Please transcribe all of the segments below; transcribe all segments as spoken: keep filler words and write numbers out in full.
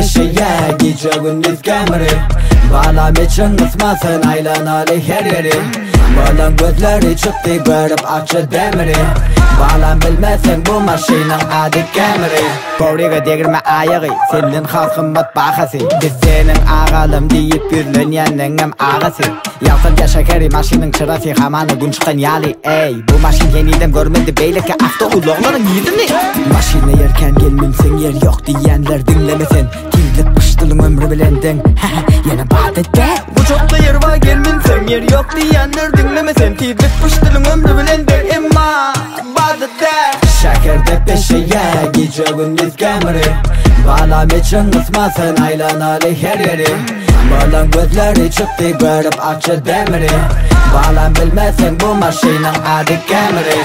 peşeye gece gündüz gemiri. Balam için ısmasın aylanalı her yeri. Balam gözleri çıktı görüp açı demiri. Balam bilmesin bu maşinin adı kemiri. Koriga degirme ayağı senin halkın matbahası. Biz senin ağalım deyip gürlenyenlerim ağası. Yalsın ya şekeri maşinin çırası hamanı gün çıkan yali. Ey bu maşin yeniden görmedi beyleke akta ulağların yedi mi? Maşine yerken gelminsin yer yok diyenler dinlemesin. Tildik kıştılın ömrü bilendin yana badette. Bu çok da yer var gelminsin yer yok diyenler dinlemesin. Tildik kıştılın ömrü bilendin emma badette. Şekerde peşeye gece gündüz gemiri. Balam için ısmasın aylanalı her yeri. Balam gözleri çıktı görüp açı demiri. Balam bilmesin bu maşinin adı kemiri.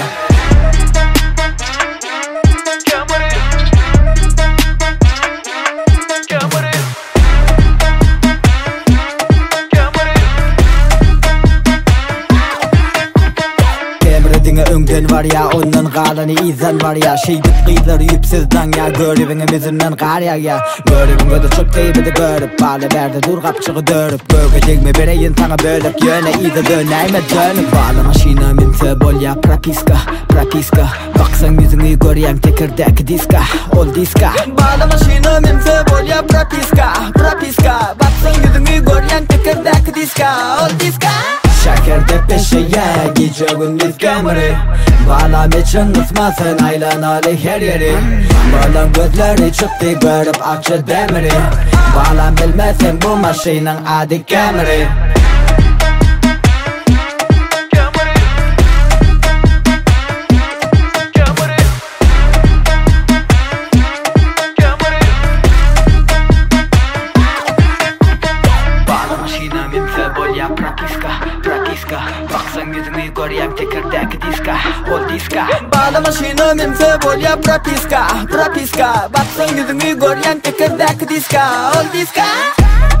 Öngden var ya onun galanı izan var ya. Şeydik kıyıları yüpsizden ya. Görübünün yüzünden kar ya ya. Görübün gödü çok deyibidi görüp Bale berde dur kapçığı dörüp Gögecek mi bereyin sana bölüp Yöne izi döneyme dönüp Bala maşina minse bol ya prapiska Prapiska Baksan yüzünü görüyen tekirdeki diska Ol diska. Bala maşina minse bol ya prapiska Prapiska Baksan yüzünü görüyen tekirdeki diska Ol diska. Şekerde peşeye gece gündüz gemiri. Balam için ısmasın aylanalı her yeri. Balam gözleri çıktı görüp açı demiri. Balam bilmesin bu maşinin adı kemiri. Baksan yüzünü görüyen tekirdeki diska Ol diska. Bala maşina minse bol ya prapiska Prapiska Baksan yüzünü görüyen tekirdeki diska Ol diska.